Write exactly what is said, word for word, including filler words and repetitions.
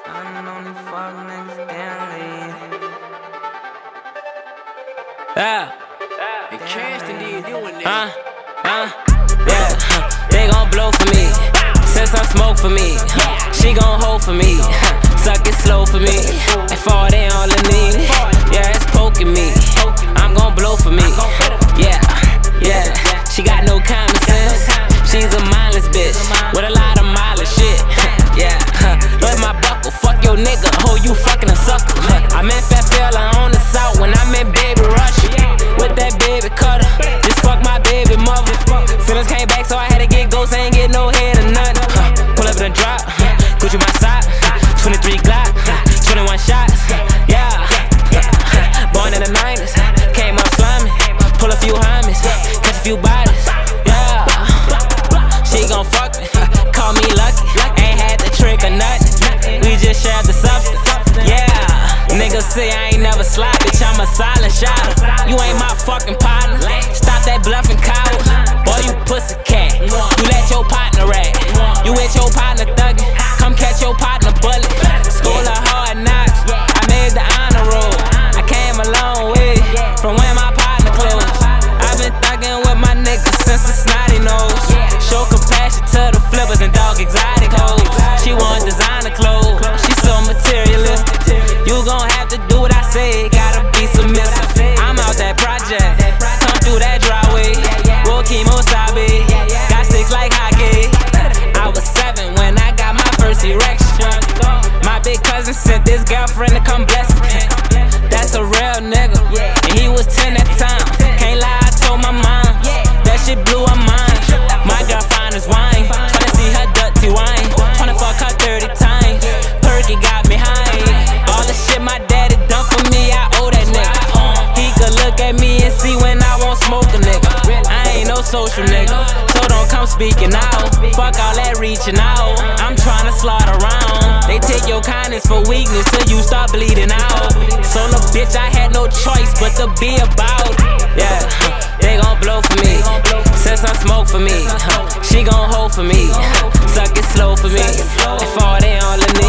Yeah. And Caston did doing that. Uh, uh, yeah. They gon' blow for me. Send some smoke for me. She gon' hold for me. Suck it slow for me. And fall they on the knee. Yeah, it's poking me. I'm gon' blow for me. Yeah, yeah. She got no common sense. She's a mindless bitch with a lot of mileage shit. Yeah, look at my buckle. Fuck your nigga. Ho, you fucking a sucker. I'm in Fairfield, on the south when I'm in Baby Rush. With that baby cutter, just fuck my baby mother. Feelings came back, so I had to get ghosts. I ain't get no head or nothing. Huh. Pull up in a drop, huh. Gucci my side, twenty-three Glock, twenty-one shots. Yeah, born in the nineties, came up slimy. Pull a few homies, catch a few bodies. Yeah, she gon' fuck me, call me lucky. Ain't had the trick or nothing. We just shared the substance. Yeah, niggas say I ain't never slide, bitch. I'm a silent shot. You ain't my fucking partner. Stop that bluffing coward. Boy, you pussy cat. You let your partner rag. You with your partner thuggin'. Come catch your partner bullet. School of hard knocks. I made the honor roll. I came a long way from when my partner closed. I've been thuggin' with my niggas since the snotty nose. Show compassion to the flippers and dog exotic hoes. She want designer clothes. She so materialistic. You gon' have to do what I say. Gotta be submissive. I'm out that project. Come through that driveway. Roll chemo sabe. Got six like hockey. I was seven when I got my first erection. My big cousin sent this girlfriend to come bless me. That's a real nigga. And he was ten at the time. Can't lie, I told my mom. That shit blew her mind. My girl fine as wine. Tryna see her dirty wine. Tryna fuck her thirty times. Perky got me high. All the shit my daddy done for me, I owe that nigga. He could look at me and see when I won't smoke a nigga. I ain't no social nigga, so don't come speaking out. Fuck all that reaching out. I'm tryna slaughter around. They take your kindness for weakness till you start bleeding out. So the bitch, I had no choice but to be about. Yeah, they gon' blow for me. Send some smoke for me. She gon' hold for me. Suck it slow for me. And fall they on the knee.